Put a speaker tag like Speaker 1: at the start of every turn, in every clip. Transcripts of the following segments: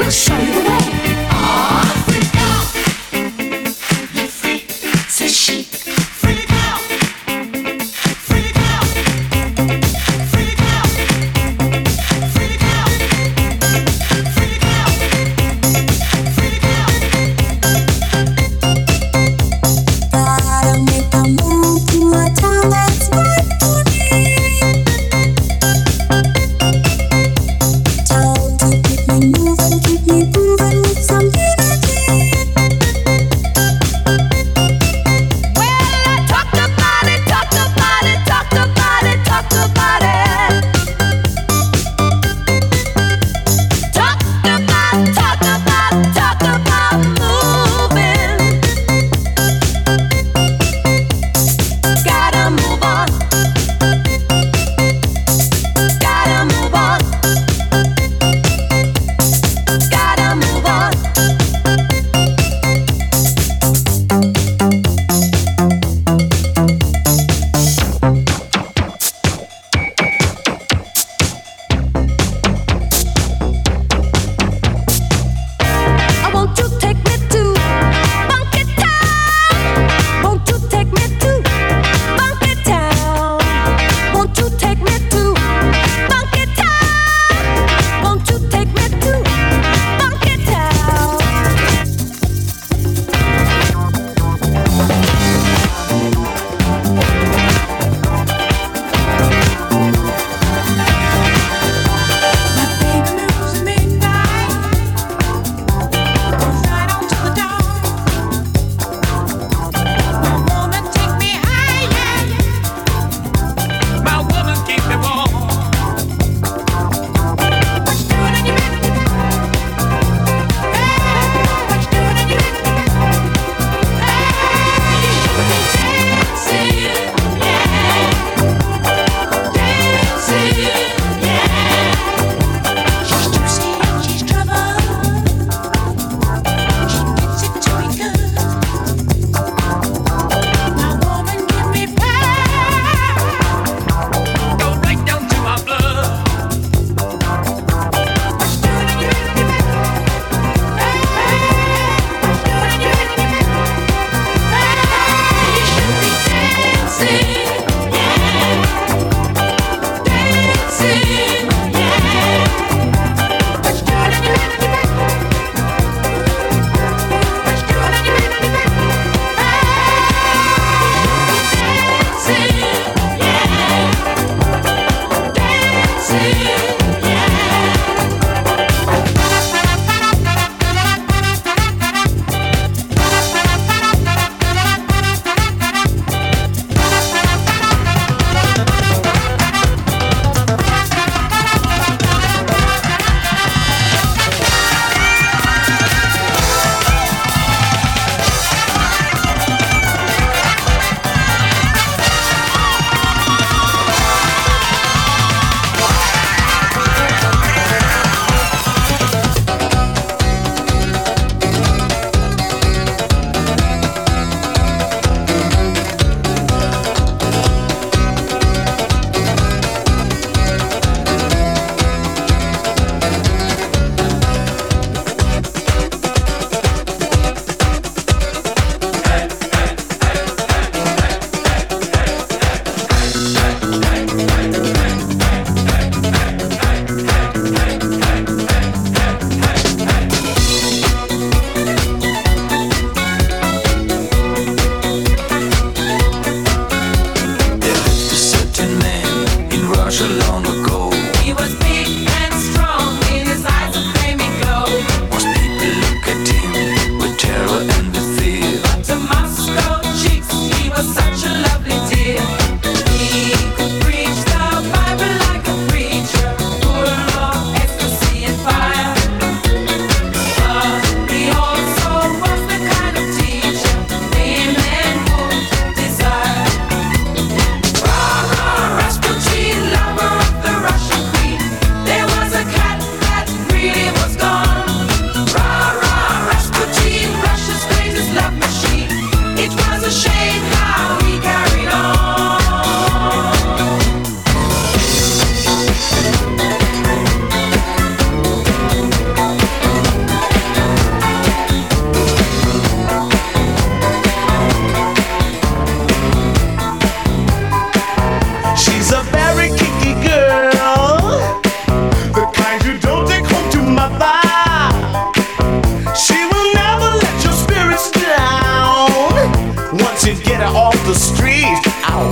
Speaker 1: Keep me moving, keep me grooving.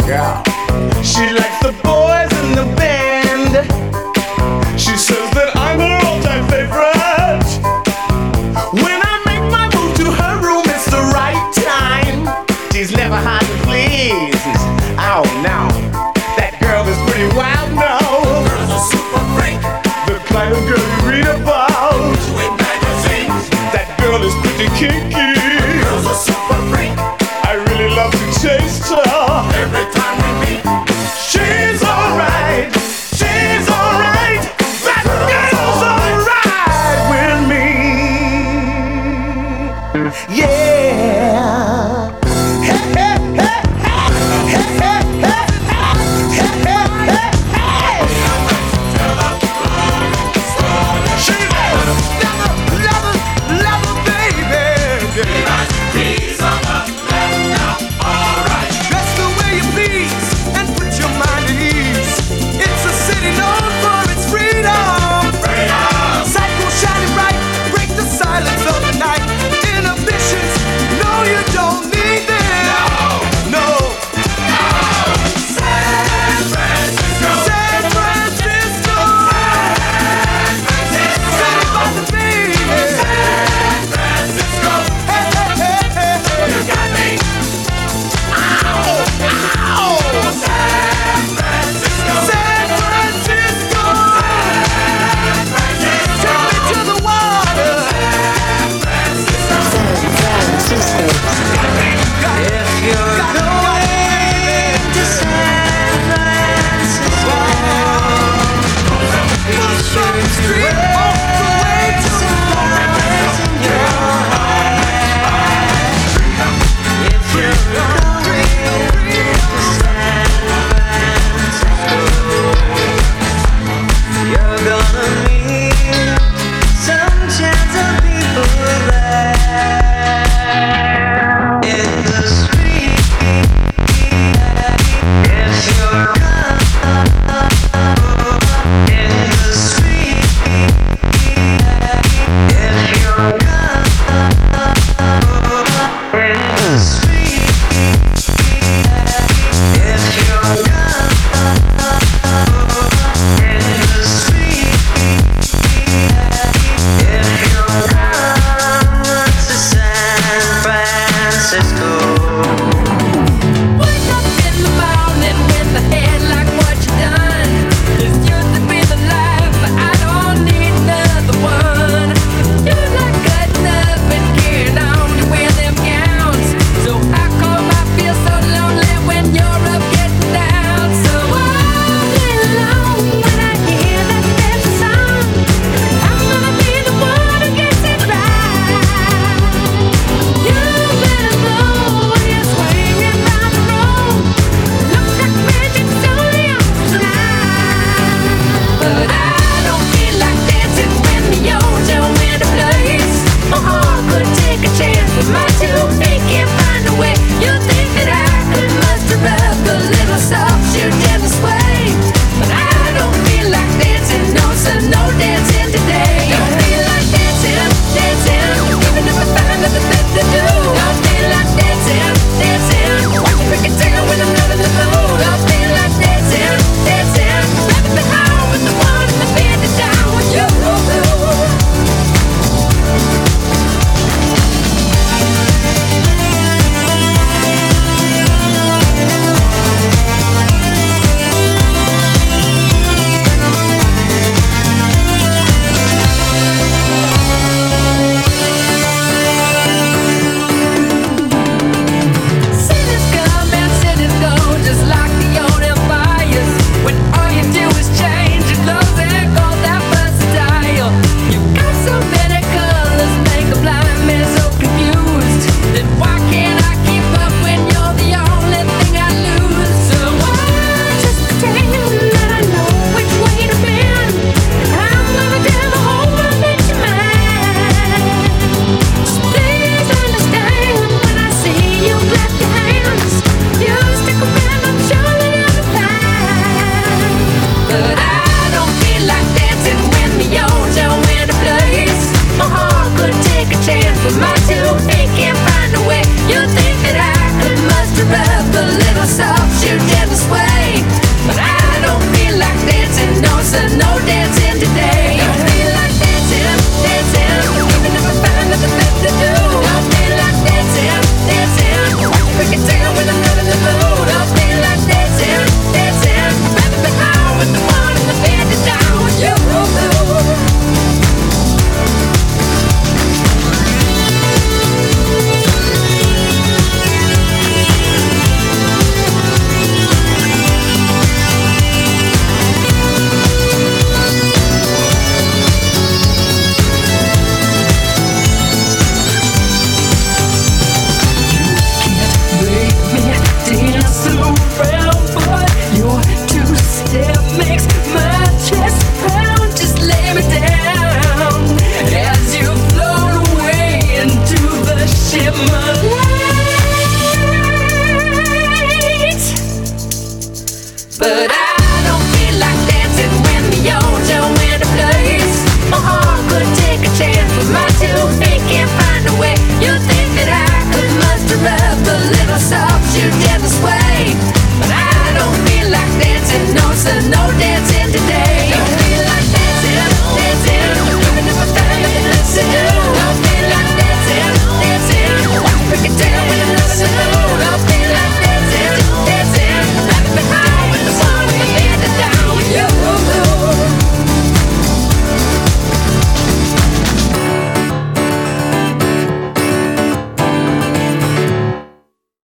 Speaker 1: Yeah. She likes the boys in the band. She says that I'm her all-time favorite. When I make my move to her room, it's the right time. She's never hard to please. Oh no, that girl is pretty wild now.
Speaker 2: Girl's a super freak.
Speaker 1: The kind of girl you read about
Speaker 2: In magazines.
Speaker 1: That girl is pretty kinky.
Speaker 2: Girl's a super freak.
Speaker 1: I really love to taste her.
Speaker 2: Every time we meet,
Speaker 1: She's alright. She's alright. That girl's alright with me. Yeah. Hey, hey, hey, hey. Hey, hey, hey, hey. Hey, hey, hey, hey. She's a lover, baby.
Speaker 2: he's on the left now. Alright.
Speaker 1: Dress the way you please and put your mind at ease. It's a city known for its freedom. Psycho shining bright, break the silence of the night. Inhibitions, no, you don't need them. No.
Speaker 2: San Francisco.
Speaker 1: San Francisco. City by the bay.
Speaker 2: San Francisco.
Speaker 1: Hey, hey, hey, hey, hey.
Speaker 2: You got me.
Speaker 1: Ow.
Speaker 2: San Francisco.
Speaker 1: San Francisco. Take me to the water.
Speaker 3: If you're going to San Francisco, be sure to wear sunrise in your eyes. If you're going to San Francisco, you're gonna meet some gentle people there. In the street, if you're in the street, if you're in the street, if you're in the street, if you're to San Francisco.
Speaker 4: Wake up in the morning with the head like what you done. This used to be the life, but I don't need another one. You like cutting up and carrying on to wear them gowns. So how come I feel so lonely when you're up getting down? So all day long when I hear that special song, I'm gonna be the one who gets it right. You better know when you're swinging round the road. Looks like magic solely on tonight. But I don't feel like dancing when the odds are in a place. My heart could take a chance, but my two feet can't find a way. You think that I could muster up a little soft shoe gentle sway, but I don't feel like dancing, no, so no dancing today. Don't feel like dancing, dancing, even if I find nothing left to do. Don't feel like dancing, dancing, watch me pick a tail when I'm not in the mood. Don't feel like dancing, dancing, rather be home with the one in the bed that's down with you. Cities come and cities go, just like the old empires. When all you do is change your clothes and go that versatile. You got so many colors, make a blind man so confused. Then why can't I keep up when you're the only thing I lose? So I just pretend that I know which way to bend. I'm gonna tell the whole world that you're mine. So please understand when I see you clap your hands. You stick around, I'm sure that you'll find. But I don't feel like dancing when the odds are in a place. My heart could take a chance, but my